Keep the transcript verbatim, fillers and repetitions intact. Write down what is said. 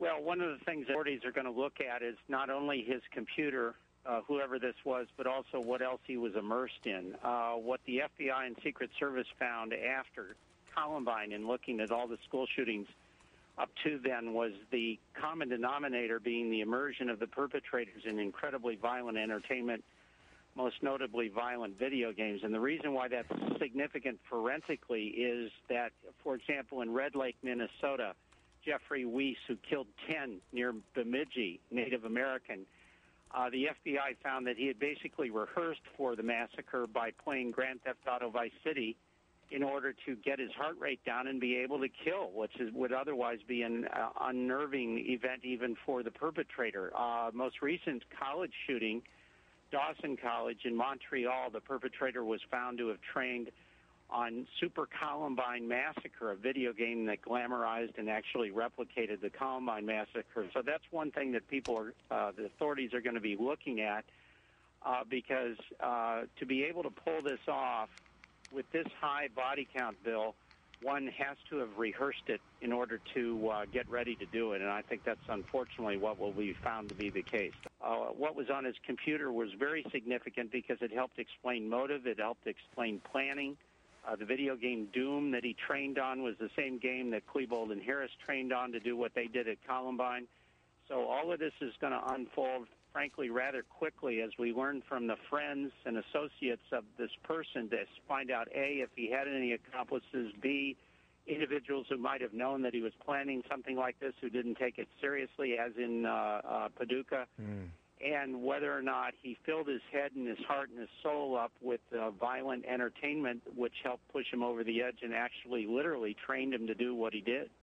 Well, one of the things authorities are going to look at is not only his computer, uh, whoever this was, but also what else he was immersed in. Uh, what the F B I and Secret Service found after Columbine in looking at all the school shootings up to then was the common denominator being the immersion of the perpetrators in incredibly violent entertainment, most notably violent video games. And the reason why that's significant forensically is that, for example, in Red Lake, Minnesota, Jeffrey Weiss, who killed ten near Bemidji, Native American, uh, the F B I found that he had basically rehearsed for the massacre by playing Grand Theft Auto Vice City in order to get his heart rate down and be able to kill, which is, would otherwise be an uh, unnerving event even for the perpetrator. Uh, most recent college shooting, Dawson College in Montreal, the perpetrator was found to have trained on Super Columbine Massacre, a video game that glamorized and actually replicated the Columbine Massacre. So that's one thing that people are, uh, the authorities are going to be looking at, uh, because uh, to be able to pull this off with this high body count, Bill, one has to have rehearsed it in order to uh, get ready to do it, and I think that's unfortunately what will be found to be the case. Uh, what was on his computer was very significant because it helped explain motive, it helped explain planning. Uh, the video game Doom that he trained on was the same game that Klebold and Harris trained on to do what they did at Columbine. So all of this is going to unfold, frankly, rather quickly as we learn from the friends and associates of this person to find out, A, if he had any accomplices, B, individuals who might have known that he was planning something like this who didn't take it seriously, as in uh, uh, Paducah, mm. and whether or not he filled his head and his heart and his soul up with uh, violent entertainment, which helped push him over the edge and actually literally trained him to do what he did.